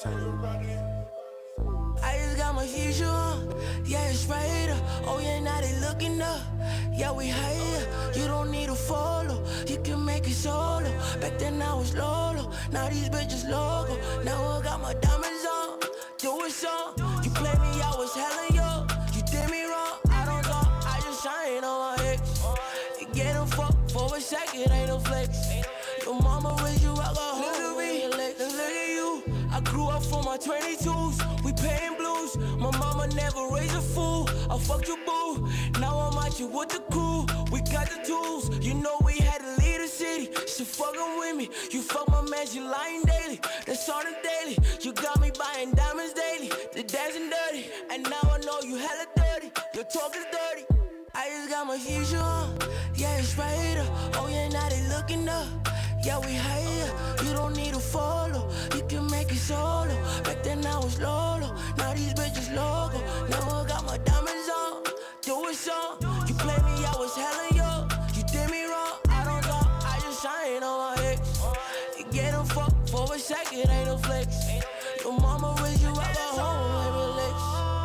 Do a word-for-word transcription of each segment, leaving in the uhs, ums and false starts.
I just got my future on, yeah, it's right up. Oh yeah, now they looking up, yeah, we higher. You don't need to follow, you can make it solo. Back then I was Lolo, now these bitches logo. Now I got my diamonds on, do it so. You play me, I was hella yo. You did me wrong, I don't talk, I just shine on my ex. You get them fucked for a second, ain't no flex. Your mama raised you, I got home with your legs. Look at you, I grew up for my twenty-twos. We paying blues, my mama never raised a fool. I fucked your boo, now I'm out here with the crew. We got the tools, you know we had to leave the city. She fucking with me, you fuck my man, she lying daily. That's on the daily, you got me buying diamonds daily. The dancing dirty, and now I know you hella dirty. Your talk is dirty. I just got my future on, yeah, it's right up. Oh yeah, now they looking up, yeah, we higher. You don't need to follow, you can make it solo. Back then I was Lolo, now these bitches logo. Now I got my diamonds on, do it so. You play me, I was hella yo. You did me wrong, I don't talk, I just shine on my ex. You get them fucked for a second, ain't no flex. Your mama raised you, I got home, let me relax.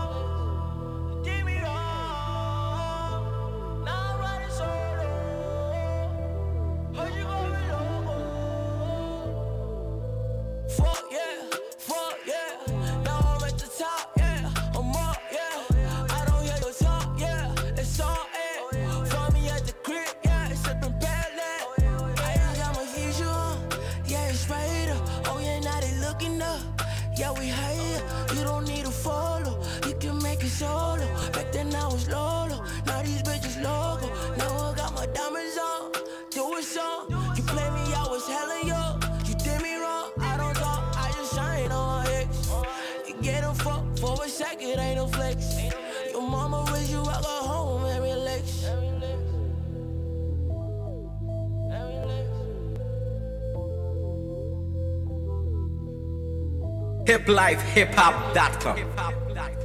Fuck yeah, fuck yeah. Now I'm at the top, yeah. I'm up, yeah. I don't hear your talk, yeah. It's all air. Find me at the crib, yeah. It's up in Badland. I just got my future on, yeah, it's right up. Oh yeah, now they looking up, yeah, we higher. You don't need to follow, you can make it solo. Back then I was Lolo, now these bitches logo. Now I got my diamonds on, do it so. You play me, I was hella yo. You did me wrong, I don't talk, I just shine on my ex. You get them fucked for a second, ain't no flex. Your mama raised you, I got home and relax. hip life hip hop dot com